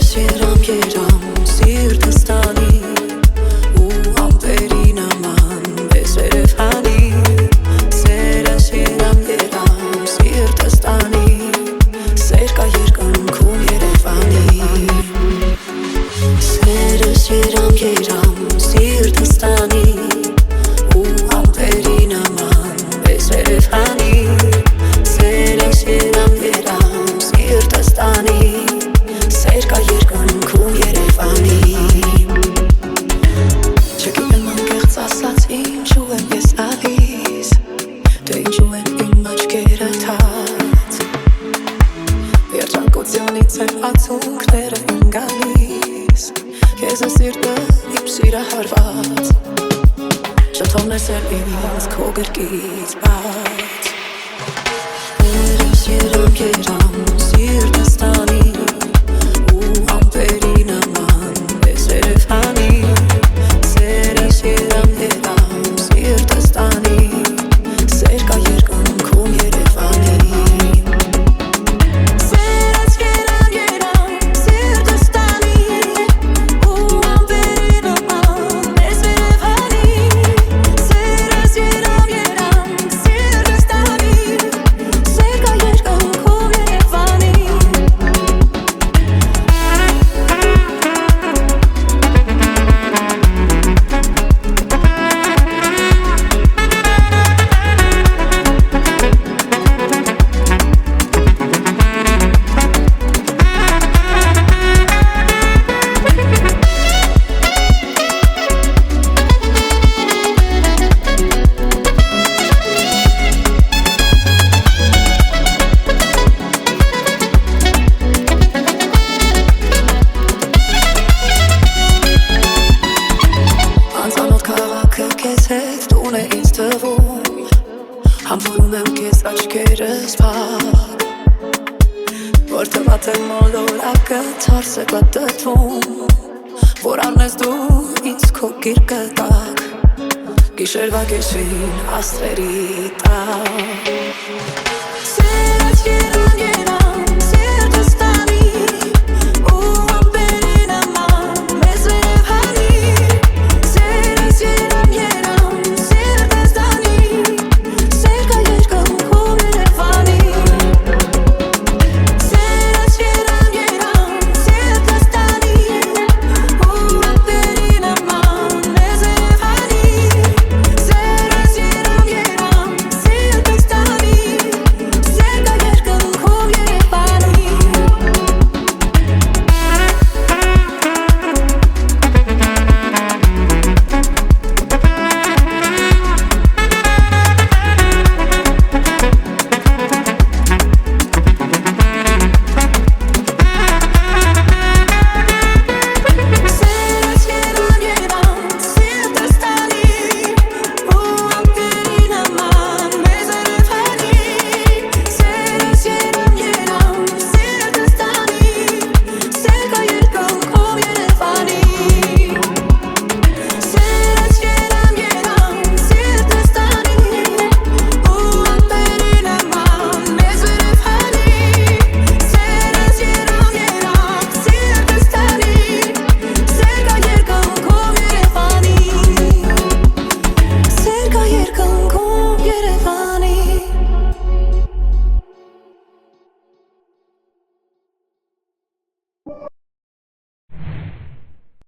երամ երամ սիրտս տանի ու ամպերի նման ես երևանի Սերս երամ սիրտս տանի Սեր կա երկնքում Երևանի Սերս երամ սիրտս տանի ու ամպերի նման ես երևանի Սերս երամ սիրտս տանի Սեր կա երկնքում Երևանի Չգիտեմ անկեղծ ասած ինչու եմ ես ալիս Դե ինչու են իմ աչքերը թած Երջանկությունից են ացունքները են գալիս Քեզ է սիրտը իմ սիրահարված Չթողնես էլ ինձ քո գրկից բաց Երես երամ սիրտս տանի ու ամպերի նման ես Երևանի Սերս երամ սիրտս տանի Սեր կա երկնքում Երևանի Սերս երամ սիրտս տանի ու ամպերի նման ես Երևանի Սերս երամ սիրտս տանի Սեր կա երկնքում Երևանի Անծանոթ քաղաքը քեզ հետ տուն է ինձ թվում Համբուրում եմ քեզ աչքերս փակ Որ թվաց եմ մոլորակը թարս է պատտվում Որ առնես դու ինձ քո գիրկը տակ Գիշերվա կեսին աստղերի տակ